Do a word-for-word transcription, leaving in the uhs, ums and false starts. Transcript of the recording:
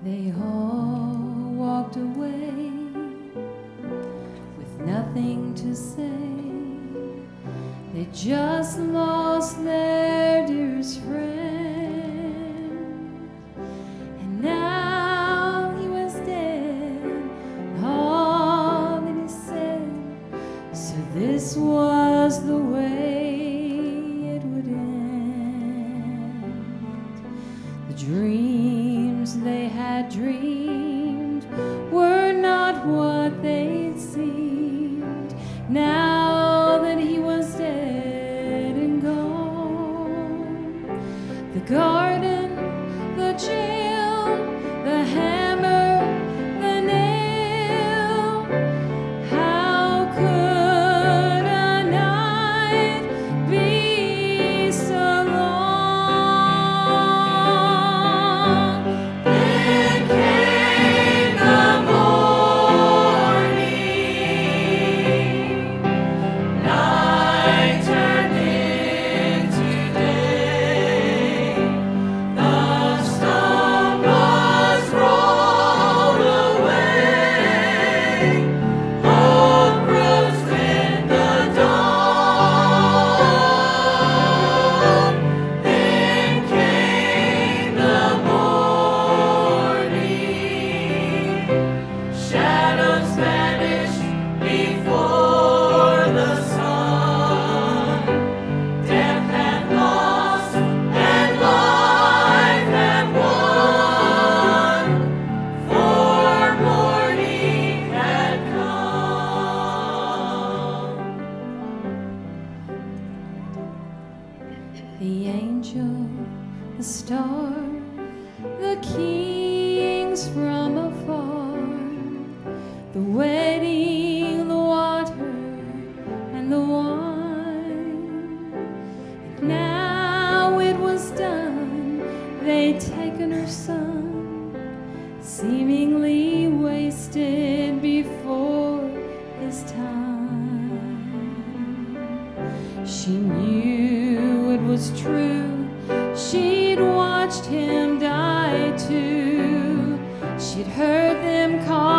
They all walked away with nothing to say. They just lost their dearest friend, and now he was dead. All that he said, so this was the way it would end. The dreams they had dreamed were not what they seemed. Now that he was dead and gone, the garden, the jail, the hammer, the nail, how could a night be so long? Then came the morning, night turned into day. The stone was rolled away, hope rose in the dawn. Then came the morning, shadows vanished before the sun. Death had lost and life had won, for morning had come. The angel, the star, the kings from afar, the wedding, the water, and the wine. And now it was done, they'd taken her son, seemingly wasted before his time. She knew it was true, she'd watched him die too. She'd heard them call